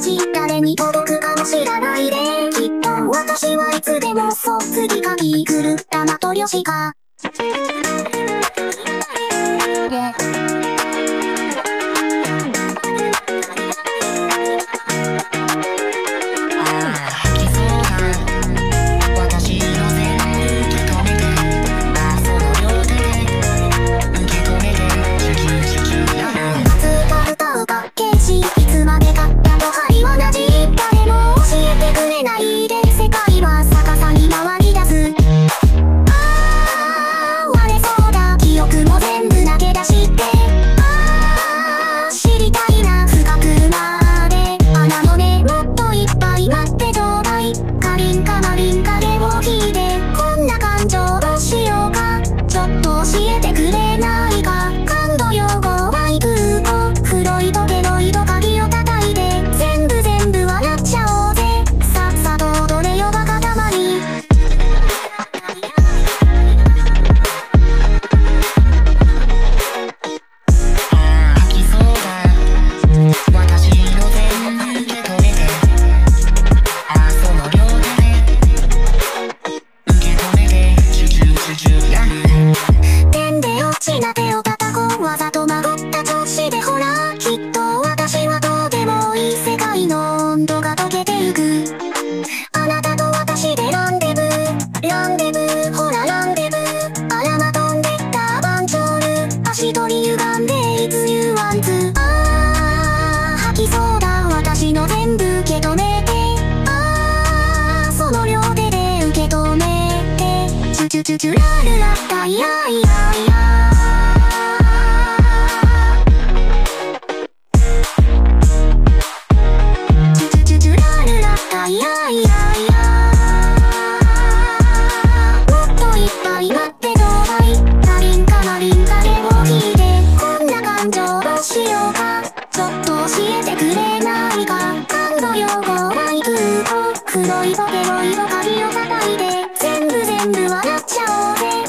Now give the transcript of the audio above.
ち誰に届くかも知らないできっと私はいつでもそう次かぎ狂ったマトリョシカ点で落ちな手を叩こうわざと曲がった調子でほらきっと私はどうでもいい世界の温度が溶けてゆくあなたと私でランデブーランデブーほらランデブーあらま飛んでったバンチョール足取り歪んでいつ言うワンツーあー吐きそうだ私の全部受け止めてあーその両手で受け止めてチュチュチュチュラルラッタイヤイヤイヤチュチュチュチュラルラッタイヤイヤイヤもっといっぱい待ってちょうだいマリンカでも聞いてこんな感情どうしようかちょっと教えてくれないか感度用語マイクー黒いボケロイド鍵を叩いて全部笑っちゃおうぜ